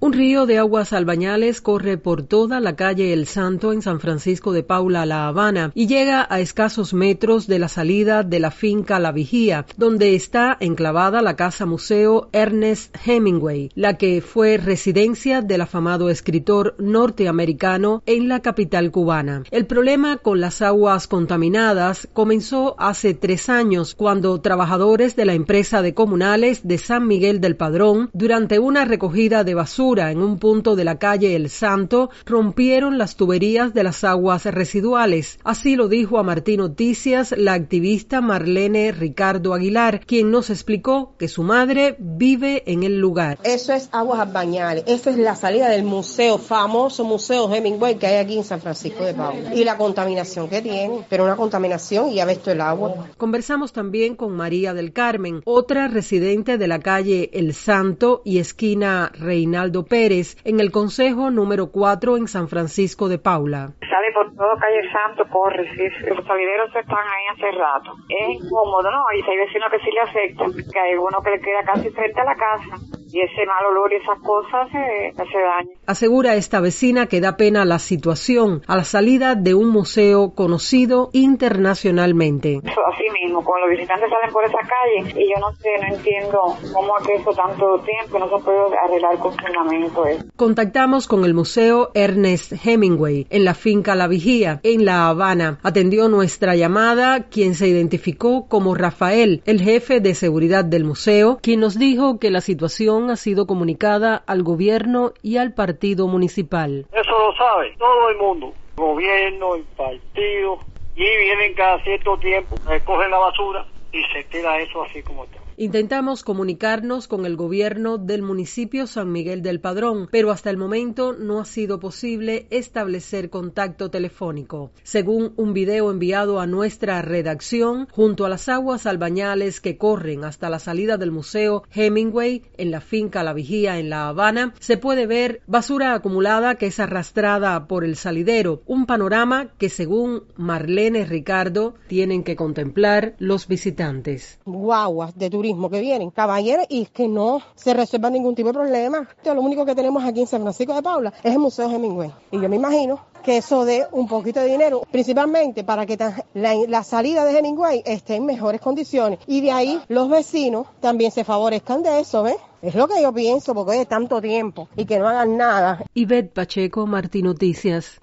Un río de aguas albañales corre por toda la calle El Santo en San Francisco de Paula, La Habana, y llega a escasos metros de la salida de la finca La Vigía, donde está enclavada la casa museo Ernest Hemingway, la que fue residencia del afamado escritor norteamericano en la capital cubana. El problema con las aguas contaminadas comenzó hace 3 años, cuando trabajadores de la empresa de comunales de San Miguel del Padrón, durante una recogida de basura en un punto de la calle El Santo, rompieron las tuberías de las aguas residuales. Así lo dijo a Martín Noticias la activista Marlene Ricardo Aguilar, quien nos explicó que su madre vive en el lugar. Eso es aguas albañales, esa es la salida del museo, famoso museo Hemingway que hay aquí en San Francisco de Paula. Y la contaminación que tiene, pero una contaminación y ya ves todo el agua. Conversamos también con María del Carmen, otra residente de la calle El Santo y esquina Reinaldo Pérez, en el Consejo número 4 en San Francisco de Paula. Sale por todo calle Santo, corre, sí, los salideros están ahí hace rato. Es incómodo, ¿no? Y si hay vecinos que sí le afectan, que hay uno que le queda casi frente a la casa. Y ese mal olor y esas cosas hace daño. Asegura esta vecina que da pena la situación a la salida de un museo conocido internacionalmente. Así mismo, cuando los visitantes salen por esa calle, y yo no entiendo cómo ha quedado tanto tiempo, no se puede arreglar con fundamento eso. Contactamos con el museo Ernest Hemingway en la finca La Vigía, en La Habana. Atendió nuestra llamada quien se identificó como Rafael, el jefe de seguridad del museo, quien nos dijo que la situación ha sido comunicada al gobierno y al partido municipal. Eso lo sabe todo el mundo, gobierno, el partido, y vienen cada cierto tiempo, recogen la basura y se queda eso así como está. Intentamos comunicarnos con el gobierno del municipio San Miguel del Padrón, pero hasta el momento no ha sido posible establecer contacto telefónico. Según un video enviado a nuestra redacción, junto a las aguas albañales que corren hasta la salida del museo Hemingway en la finca La Vigía en La Habana, se puede ver basura acumulada que es arrastrada por el salidero, un panorama que según Marlene Ricardo tienen que contemplar los visitantes. Guaguas de turismo que vienen, caballeros, y que no se resuelva ningún tipo de problema. Lo único que tenemos aquí en San Francisco de Paula es el Museo Hemingway. Y yo me imagino que eso dé un poquito de dinero, principalmente para que la salida de Hemingway esté en mejores condiciones. Y de ahí los vecinos también se favorezcan de eso, ¿ves? Es lo que yo pienso, porque es tanto tiempo y que no hagan nada. Ivette Pacheco, Martín Noticias.